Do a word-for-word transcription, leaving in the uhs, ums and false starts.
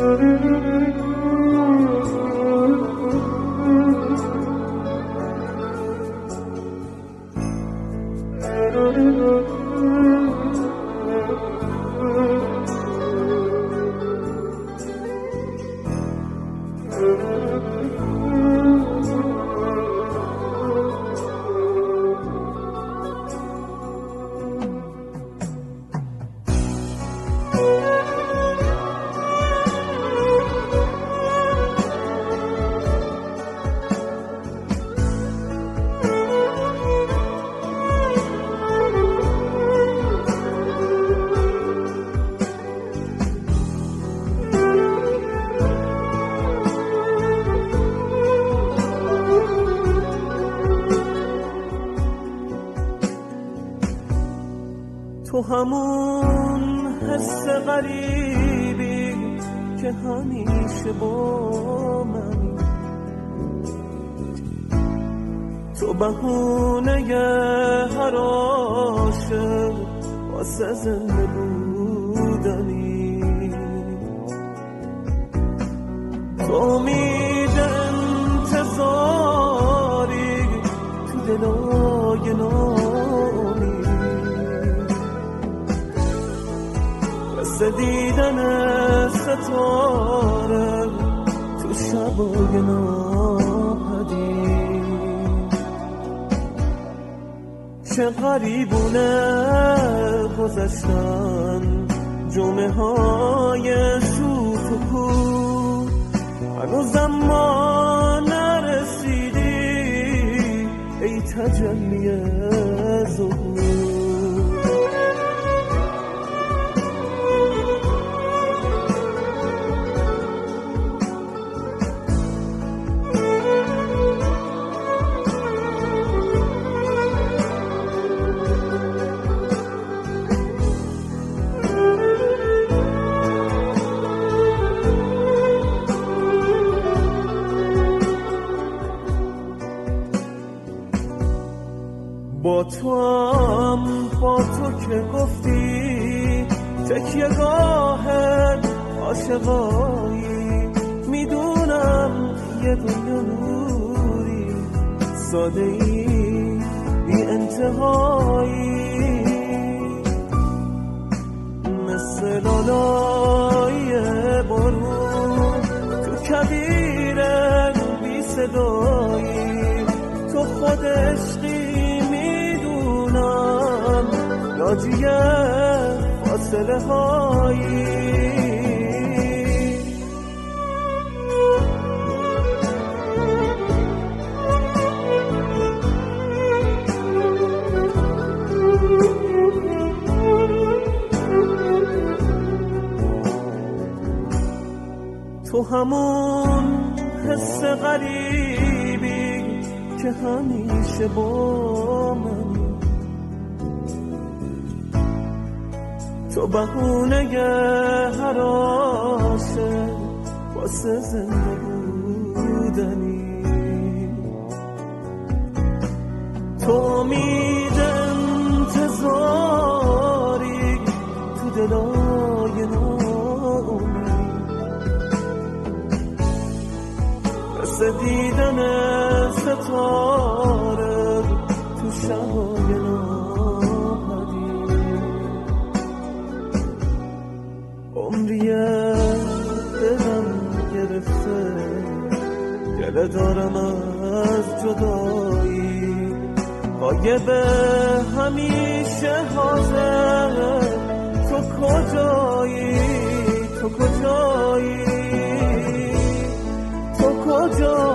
تو همون حس غریبی که همیشه با منی، تو بهونه هر عاشق واسه زنده بودنی، تو امید انتظاری تو دلای نامی، مثل دیدن ستاره تو شبای ناپدید. چه غریبونه گذشتن جمعه های سوت و کور، هنوزم ما نرسیدی ای تجلی ظهور. با تو هم با تو که گفتی تکیه گاه عاشقایی، میدونم یه دنیا نوری ساده ای بی انتهایی، مثل لالای بارون تو کویر بی صدایی، تو خود عشقی راجی فاصله هایی. تو همون حس غریبی که همیشه با منی، تو بهونه هر عاشق واسه زنده بودنی، تو امید انتظاری تو دلای نامی، مثل دیدن ستاره تو شبای عمریه دلم گرفته، گله دارم از جدایی، غایب همیشه حاضر، تو کجایی تو کجایی تو کجایی.